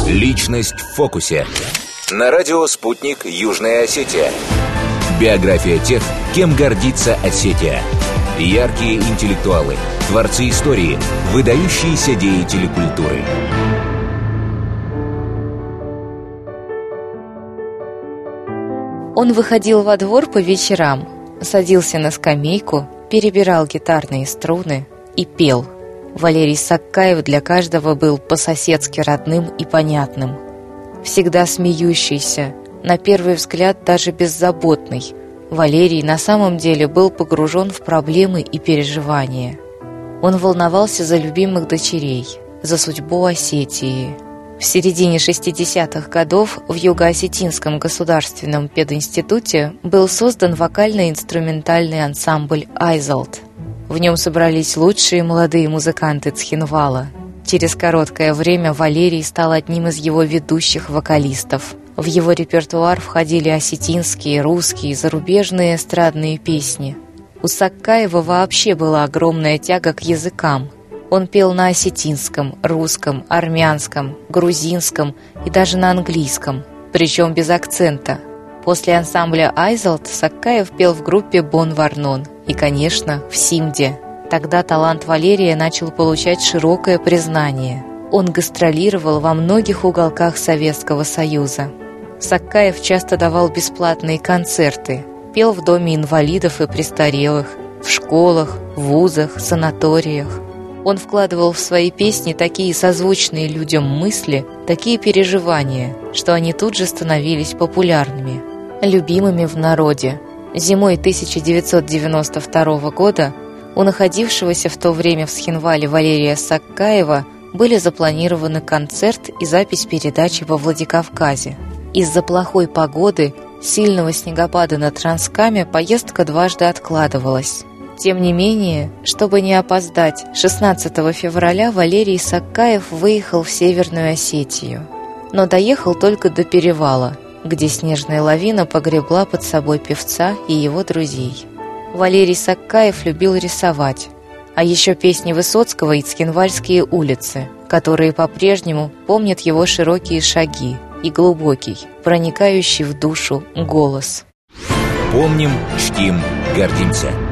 Личность в фокусе. На радио «Спутник. Южная Осетия». Биография тех, кем гордится Осетия. Яркие интеллектуалы, творцы истории, выдающиеся деятели культуры. Он выходил во двор по вечерам, садился на скамейку, перебирал гитарные струны и пел. Валерий Саккаев для каждого был по-соседски родным и понятным. Всегда смеющийся, на первый взгляд даже беззаботный, Валерий на самом деле был погружен в проблемы и переживания. Он волновался за любимых дочерей, за судьбу Осетии. В середине 60-х годов в Юго-Осетинском государственном пединституте был создан вокально-инструментальный ансамбль «Айзолт». В нем собрались лучшие молодые музыканты Цхинвала. Через короткое время Валерий стал одним из его ведущих вокалистов. В его репертуар входили осетинские, русские, зарубежные эстрадные песни. У Саккаева вообще была огромная тяга к языкам. Он пел на осетинском, русском, армянском, грузинском и даже на английском, причем без акцента. После ансамбля «Айзолт» Саккаев пел в группе «Бон Варнон» и, конечно, в «Симде». Тогда талант Валерия начал получать широкое признание. Он гастролировал во многих уголках Советского Союза. Саккаев часто давал бесплатные концерты, пел в Доме инвалидов и престарелых, в школах, вузах, санаториях. Он вкладывал в свои песни такие созвучные людям мысли, такие переживания, что они тут же становились популярными, любимыми в народе. Зимой 1992 года у находившегося в то время в Цхинвале Валерия Саккаева были запланированы концерт и запись передачи во Владикавказе. Из-за плохой погоды, сильного снегопада на Транскаме поездка дважды откладывалась. Тем не менее, чтобы не опоздать, 16 февраля Валерий Саккаев выехал в Северную Осетию, но доехал только до перевала, где снежная лавина погребла под собой певца и его друзей. Валерий Саккаев любил рисовать, а еще песни Высоцкого и Цхинвальские улицы, которые по-прежнему помнят его широкие шаги и глубокий, проникающий в душу голос. Помним, чтим, гордимся.